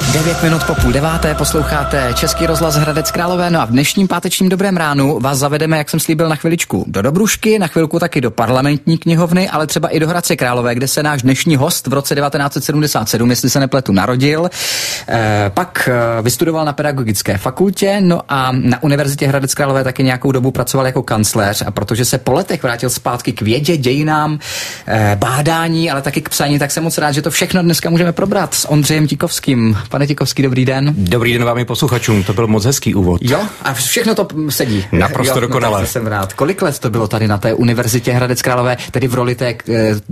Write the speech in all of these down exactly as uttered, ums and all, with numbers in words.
Devět minut po půl deváté posloucháte Český rozhlas Hradec Králové. No a v dnešním pátečním Dobrém ránu vás zavedeme, jak jsem slíbil, na chviličku do Dobrušky, na chvilku taky do Parlamentní knihovny, ale třeba i do Hradce Králové, kde se náš dnešní host v roce devatenáct set sedmdesát sedm, jestli se nepletu, narodil. E, pak e, vystudoval na pedagogické fakultě, no a na Univerzitě Hradec Králové taky nějakou dobu pracoval jako kancléř, a protože se po letech vrátil zpátky k vědě, dějinám, e, bádání, ale taky k psaní, tak jsem moc rád, že to všechno dneska můžeme probrat s Ondřejem Tikovským. Pane Tikovský, dobrý den. Dobrý den vám i posluchačům, to byl moc hezký úvod. Jo, a všechno to sedí. Naprosto jo, dokonale. No, jsem rád. Kolik let to bylo tady na té Univerzitě Hradec Králové, tedy v roli té e,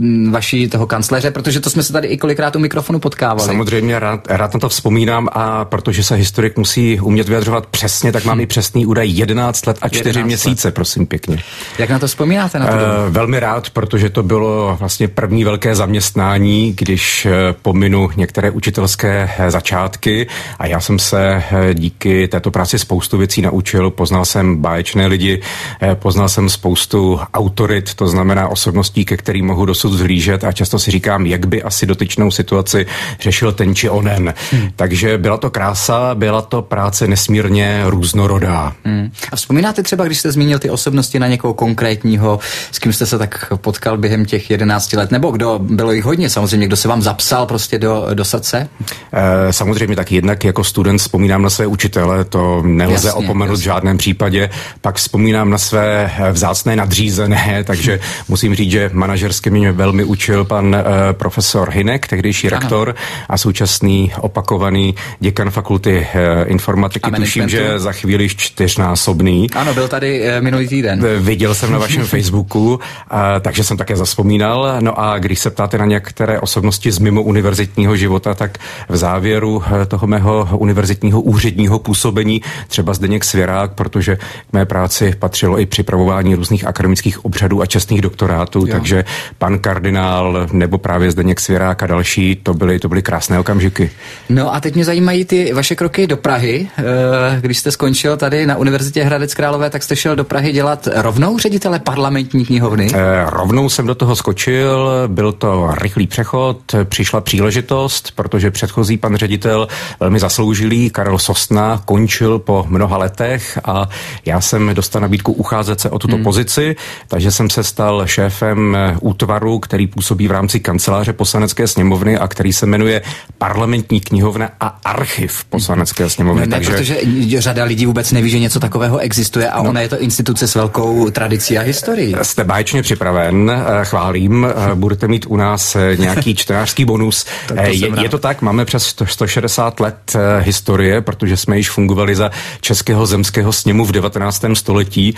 vaší toho kancléře, protože to jsme se tady i kolikrát u mikrofonu potkávali. Samozřejmě rád, rád na to vzpomínám, a protože se historik musí umět vyjadřovat přesně, tak mám i přesný údaj jedenáct let a čtyři měsíce, prosím pěkně. Jak na to vzpomínáte? Na to e, velmi rád, protože to bylo vlastně první velké zaměstnání, když e, pominu některé učitelské začátky, a já jsem se díky této práci spoustu věcí naučil. Poznal jsem báječné lidi, poznal jsem spoustu autorit, to znamená osobností, ke kterým mohu dosud vzhlížet, a často si říkám, jak by asi dotyčnou situaci řešil ten či onen. Hmm. Takže byla to krása, byla to práce nesmírně různorodá. Hmm. A vzpomínáte třeba, když jste zmínil ty osobnosti, na někoho konkrétního, s kým jste se tak potkal během těch jedenácti let, nebo kdo, bylo jich hodně samozřejmě, kdo se vám zapsal prostě do, do srdce? E, samozřejmě tak jednak jako student vzpomínám na své učitele, to nelze jasně, opomenout jasně. v žádném případě. Pak vzpomínám na své vzácné nadřízené, takže musím říct, že manažersky mě velmi učil pan uh, profesor Hynek, tehdejší ano. rektor a současný opakovaný děkan fakulty uh, informatiky. Tuším, že za chvíli již čtyřnásobný. Ano, byl tady uh, minulý týden. Viděl jsem na vašem Facebooku, uh, takže jsem také zavzpomínal. No a když se ptáte na některé osobnosti z mimo univerzitního života, tak v závěru uh, toho mého univerzitního úředního působení třeba Zdeněk Svěrák, protože k mé práci patřilo i připravování různých akademických obřadů a čestných doktorátů, jo. takže pan kardinál nebo právě Zdeněk Svěrák a další, to byly, to byly krásné okamžiky. No a teď mě zajímají ty vaše kroky do Prahy. Když jste skončil tady na Univerzitě Hradec Králové, tak jste šel do Prahy dělat rovnou ředitele Parlamentní knihovny? E, rovnou jsem do toho skočil, byl to rychlý přechod, přišla příležitost, protože předchozí pan ředitel, velmi zasloužilý, Karel Sosna, končil po mnoha letech a já jsem dostal nabídku ucházet se o tuto hmm. pozici, takže jsem se stal šéfem útvaru, který působí v rámci kanceláře Poslanecké sněmovny a který se jmenuje Parlamentní knihovna a archiv Poslanecké sněmovny. Ne, takže... protože řada lidí vůbec neví, že něco takového existuje, a no. ona je to instituce s velkou tradicí a historií. Jste báječně připraven, chválím, budete mít u nás nějaký čtenářský bonus. je, je to tak, máme přes sto šedesát let historie, protože jsme již fungovali za Českého zemského sněmu v devatenáctém století,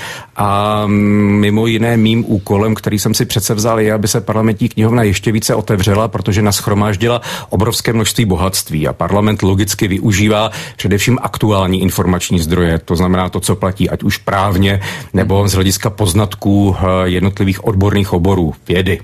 a mimo jiné mým úkolem, který jsem si přece vzal, je, aby se Parlamentní knihovna ještě více otevřela, protože nashromáždila obrovské množství bohatství a parlament logicky využívá především aktuální informační zdroje, to znamená to, co platí, ať už právně nebo z hlediska poznatků jednotlivých odborných oborů vědy.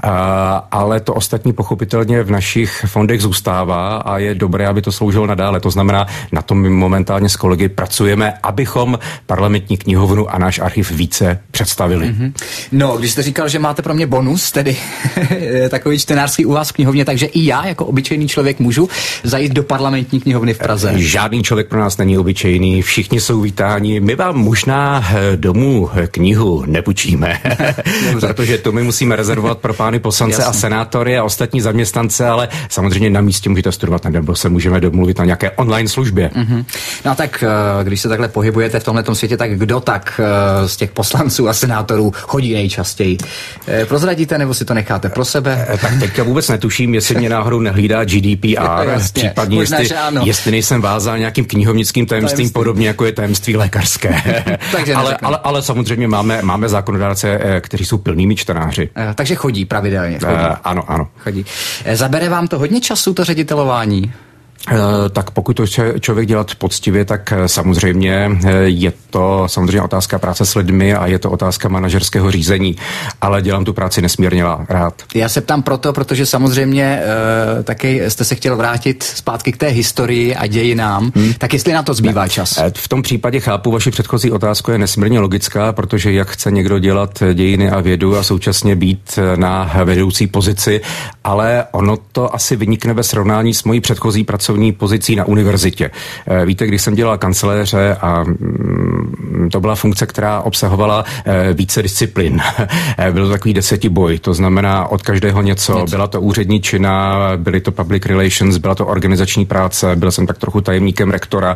Ale to ostatní pochopitelně v našich fondech zůstává a je dobré, aby to sloužilo nadále. To znamená, na tom momentálně s kolegy pracujeme, abychom Parlamentní knihovnu a náš archiv více představili. Mm-hmm. No, když jste říkal, že máte pro mě bonus, tedy takový čtenářský u vás v knihovně, takže i já jako obyčejný člověk můžu zajít do Parlamentní knihovny v Praze. Žádný člověk pro nás není obyčejný, všichni jsou vítáni. My vám možná domů knihu nepůjčíme, protože to my musíme rezervovat pro pány poslance Jasně. a senátory a ostatní zaměstnance, ale samozřejmě na místě můžete studovat, nebo se můžeme domluvit na nějaké online službě. Mm-hmm. No tak, když se takhle pohybujete v tomhletom světě, tak kdo tak z těch poslanců a senátorů chodí nejčastěji? Prozradíte, nebo si to necháte pro sebe? Tak teďka vůbec netuším, jestli mě náhodou nehlídá G D P R, Jasně, případně možná, jestli, jestli nejsem vázán nějakým knihovnickým tajemstvím, tajemství. Podobně jako je tajemství lékařské. Takže ale, ale, ale samozřejmě máme, máme zákonodárce, kteří jsou pilnými čtenáři. Takže chodí pravidelně. Chodí. Uh, ano, ano. Chodí. Zabere vám to hodně času, to ředitelování? Tak pokud to člověk dělat poctivě, tak samozřejmě je to samozřejmě otázka práce s lidmi a je to otázka manažerského řízení, ale dělám tu práci nesmírně rád. Já se ptám proto, protože samozřejmě uh, taky jste se chtěl vrátit zpátky k té historii a dějinám, hmm. tak jestli na to zbývá ne. čas? V tom případě chápu, vaši předchozí otázku je nesmírně logická, protože jak chce někdo dělat dějiny a vědu a současně být na vedoucí pozici, ale ono to asi vynikne ve srovnání s mojí předchozí prací pracovní pozicí na univerzitě. Víte, když jsem dělal kancléře a to byla funkce, která obsahovala více disciplín. Byl to takový desetiboj, to znamená od každého něco. něco. Byla to úřední čina, byly to public relations, byla to organizační práce, byl jsem tak trochu tajemníkem rektora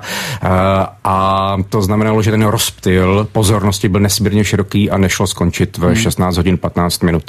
a to znamenalo, že ten rozptyl pozornosti byl nesmírně široký a nešlo skončit v šestnáct hodin patnáct minut.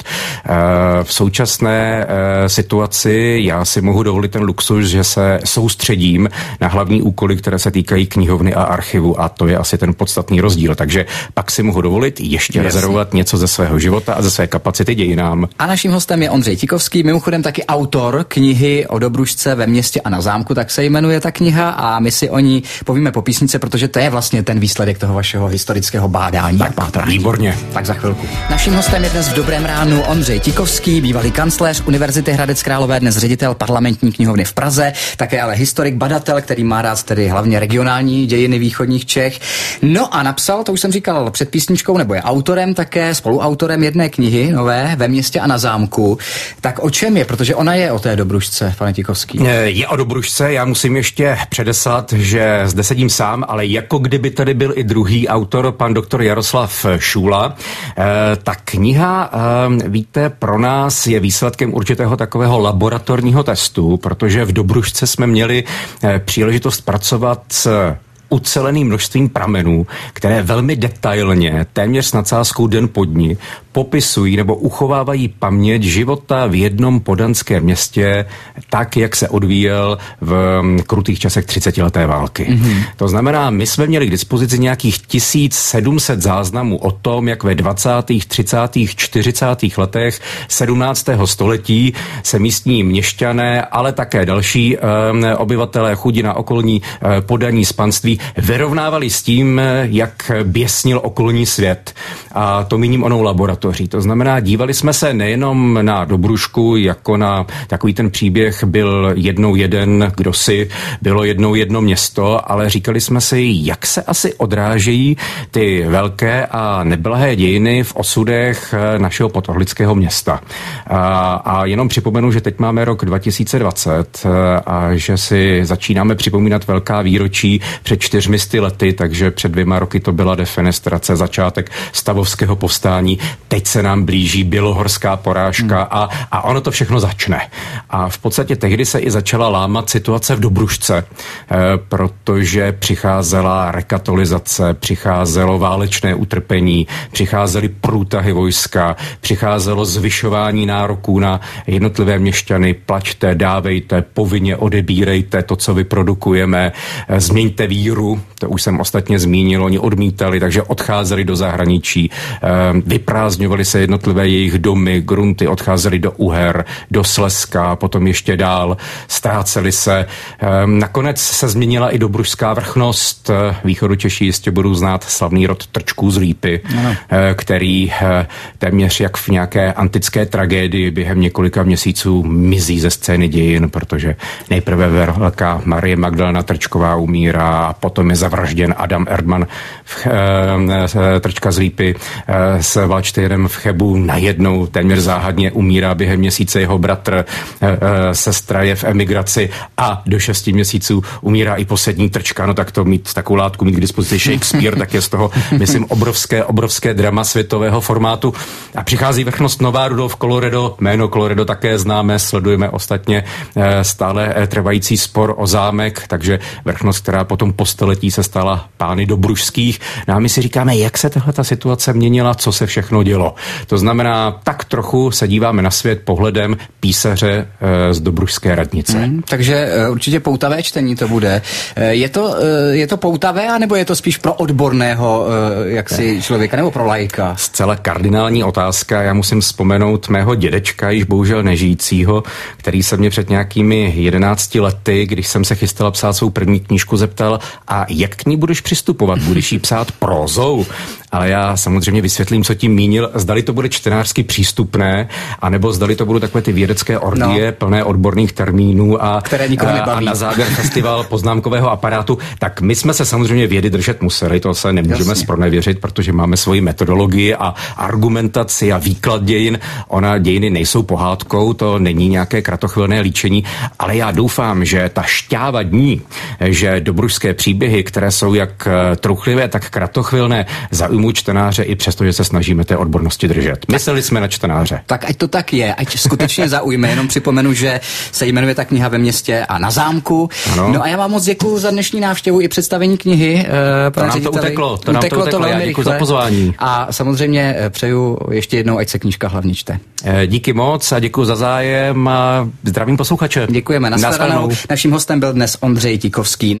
V současné situaci já si mohu dovolit ten luxus, že se soustředím na hlavní úkoly, které se týkají knihovny a archivu a to je asi ten podstatný rozdíl. Takže pak si mohu dovolit ještě Jasně. rezervovat něco ze svého života a ze své kapacity dějinám. A naším hostem je Ondřej Tikovský, mimochodem taky autor knihy o Dobrušce ve městě a na zámku, tak se jmenuje ta kniha a my si o ní povíme po písnice, protože to je vlastně ten výsledek toho vašeho historického bádání. Tak, tak výborně. Tak za chvilku. Naším hostem je dnes v Dobrém ránu Ondřej Tikovský, bývalý kancléř Univerzity Hradec Králové, dnes ředitel Parlamentní knihovny v Praze, také ale historik, badatel, který má rád tedy hlavně regionální dějiny východních Čech. No a napsal, to už jsem říkal před písničkou, nebo je autorem také, spoluautorem jedné knihy nové Ve městě a na zámku. Tak o čem je? Protože ona je o té Dobrušce, pane Tikovský. Je o Dobrušce, já musím ještě předeslat, že zde sedím sám, ale jako kdyby tady byl i druhý autor, pan doktor Jaroslav Šula. Ta kniha, víte, pro nás je výsledkem určitého takového laboratorního testu, protože v Dobrušce jsme měli příležitost pracovat s uceleným množstvím pramenů, které velmi detailně, téměř s nadsázkou den po dni, popisují nebo uchovávají paměť života v jednom podanském městě tak, jak se odvíjel v krutých časech třicetileté války. Mm-hmm. To znamená, my jsme měli k dispozici nějakých tisíc sedm set záznamů o tom, jak ve dvacátých, třicátých, čtyřicátých letech sedmnáctého století se místní měšťané, ale také další e, obyvatelé chudí na okolní e, podaní z panství vyrovnávali s tím, jak běsnil okolní svět. A to míním onou laboratoří. To znamená, dívali jsme se nejenom na Dobrušku, jako na takový ten příběh byl jednou jeden kdosi, bylo jednou jedno město, ale říkali jsme si, jak se asi odrážejí ty velké a neblahé dějiny v osudech našeho potohlického města. A, a jenom připomenu, že teď máme rok dva tisíce dvacet a že si začínáme připomínat velká výročí před čtyřmi sty lety, takže před dvěma roky to byla defenestrace, začátek stavovského povstání. Teď se nám blíží bělohorská porážka hmm. a, a ono to všechno začne. A v podstatě tehdy se i začala lámat situace v Dobrušce, eh, protože přicházela rekatolizace, přicházelo válečné utrpení, přicházely průtahy vojska, přicházelo zvyšování nároků na jednotlivé měšťany, plačte, dávejte, povinně odebírejte to, co vyprodukujeme, eh, změňte víru, to už jsem ostatně zmínil, oni odmítali, takže odcházeli do zahraničí, vyprázdňovali se jednotlivé jejich domy, grunty, odcházeli do Uher, do Slezska, potom ještě dál, ztráceli se. Nakonec se změnila i dobrušská vrchnost. Východočeši jistě budou znát slavný rod Trčků z Lípy, no. který téměř jak v nějaké antické tragédii během několika měsíců mizí ze scény dějin, protože nejprve velká Marie Magdalena Trčková umírá, a potom je zavražděn Adam Erdmann, v, e, Trčka z Lípy, e, s Valštejrem v Chebu. Najednou téměř záhadně umírá během měsíce jeho bratr, e, e, sestra je v emigraci a do šesti měsíců umírá i poslední Trčka. No tak to mít takovou látku, mít k dispozici Shakespeare, tak je z toho, myslím, obrovské, obrovské drama světového formátu. A přichází vrchnost nová, Rudolf Colloredo, jméno Colloredo také známe, sledujeme ostatně e, stále e, trvající spor o zámek, takže vrchnost, která potom po století se stala pány dobrušských. No a my si říkáme, jak se tahle ta situace měnila, co se všechno dělo. To znamená, tak trochu se díváme na svět pohledem písaře e, z dobrušské radnice. Hmm, takže e, určitě poutavé čtení to bude. E, je, to, e, je to poutavé, anebo je to spíš pro odborného e, jaksi člověka, nebo pro laika? Zcela kardinální otázka. Já musím vzpomenout mého dědečka, již bohužel nežijícího, který se mě před nějakými jedenácti lety, když jsem se chystal psát svou první knížku, zeptal, a jak k ní budeš přistupovat? Budeš jí psát prózou? Ale já samozřejmě vysvětlím, co tím mínil. Zdali to bude čtenářsky přístupné, anebo zdali to budou takové ty vědecké orgie, no. plné odborných termínů a, které nikoho nebaví. A na závěr festival poznámkového aparátu. Tak my jsme se samozřejmě vědy držet museli, to se nemůžeme Jasně. zpronevěřit, protože máme svoji metodologii a argumentaci a výklad dějin. Ona dějiny nejsou pohádkou, to není nějaké kratochvilné líčení, ale já doufám, že ta šťáva dní, že dobrušské příběhy, které jsou jak trouchlivé, tak kratochvilné, zaujmou čtenáře i přesto, že se snažíme té odbornosti držet. Mysleli jsme na čtenáře. Tak ať to tak je, ať skutečně zaujme. Jenom připomenu, že se jmenuje ta kniha Ve městě a na zámku. Ano. No a já vám moc děkuju za dnešní návštěvu i představení knihy. Uh, to nám řediteli. to uteklo. To uteklo nám to uteklo. To velmi já děkuji rychle. za pozvání. A samozřejmě přeju ještě jednou, ať se knížka hlavně čte. Díky moc a děkuji za zájem a zdravím posluchače. Děkujeme. Nashledanou. Naším hostem byl dnes Ondřej Tikovský.